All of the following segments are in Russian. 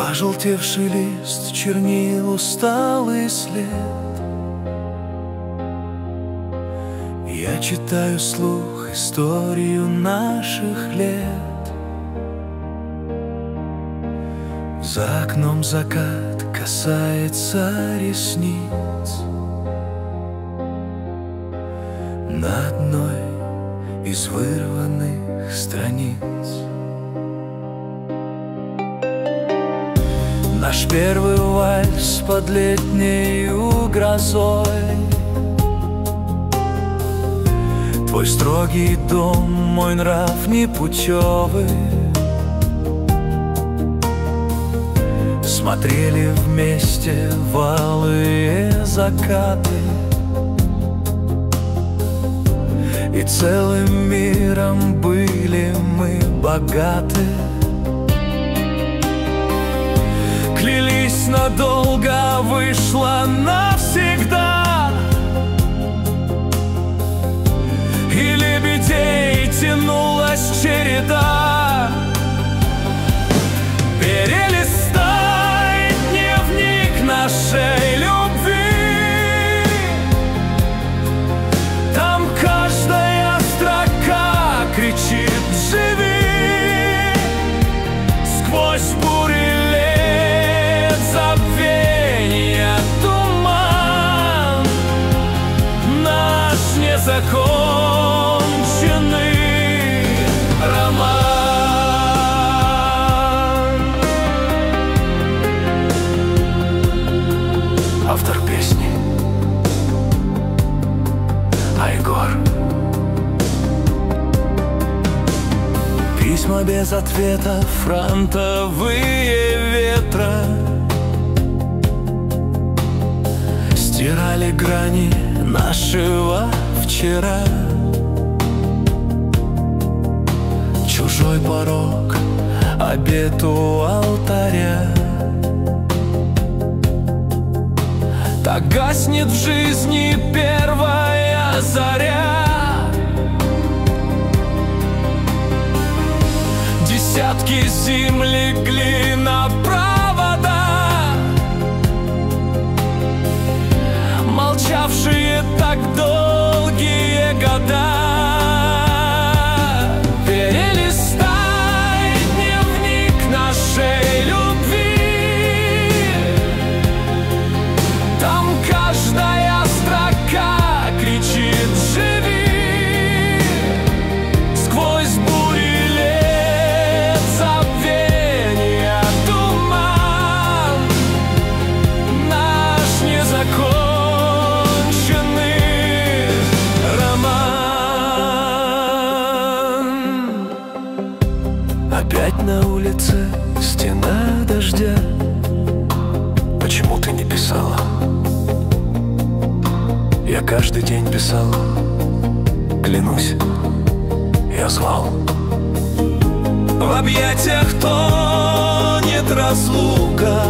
Пожелтевший лист, чернил усталый след. Я читаю вслух историю наших лет. За окном закат касается ресниц. На одной из вырванных страниц наш первый вальс под летнею грозой. Твой строгий дом, мой нрав непутевый. Смотрели вместе в алые закаты, и целым миром были мы богаты. Клялись надолго, вышло навсегда, и лебедей тянулась череда. Перелистай дневник нашей любви, там каждая строка кричит «Живи!» Сквозь бури лет забвения туман наш незаконченный роман. Автор песни Айгор. Письма без ответа, фронтовые ветра стирали грани нашего вчера. Чужой порог, обет у алтаря. Так гаснет в жизни первая заря. Десятки зим легли на провода, молчавшие так долгие года. Перелистай дневник нашей любви, там каждая строка кричит «Живи!» Сквозь бури лет забвения туман наш незаконченный роман. Опять на улице стена дождя. Почему ты не писала? Я каждый день писал, клянусь, я звал. В объятиях тонет разлука,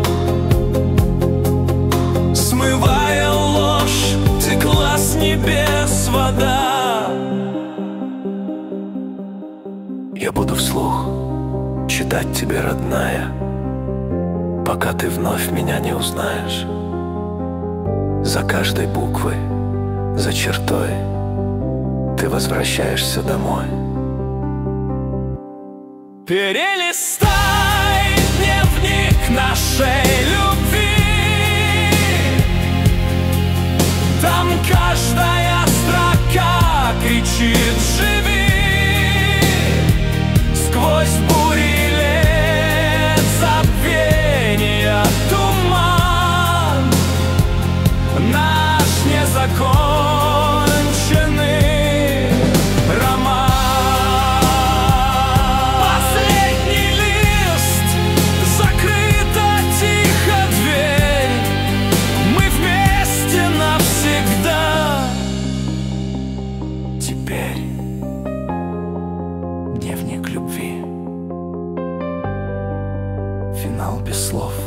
смывая ложь, текла с небес вода. Я буду вслух читать тебе, родная, пока ты вновь меня не узнаешь. За каждой буквой, за чертой ты возвращаешься домой. Перелистай дневник нашей любви, там каждая строка кричит «Живи!» Сквозь бури лет забвения туман наш незаконченный роман. Последний лист, закрыта тихо дверь, мы вместе навсегда. Теперь дневник любви, финал без слов.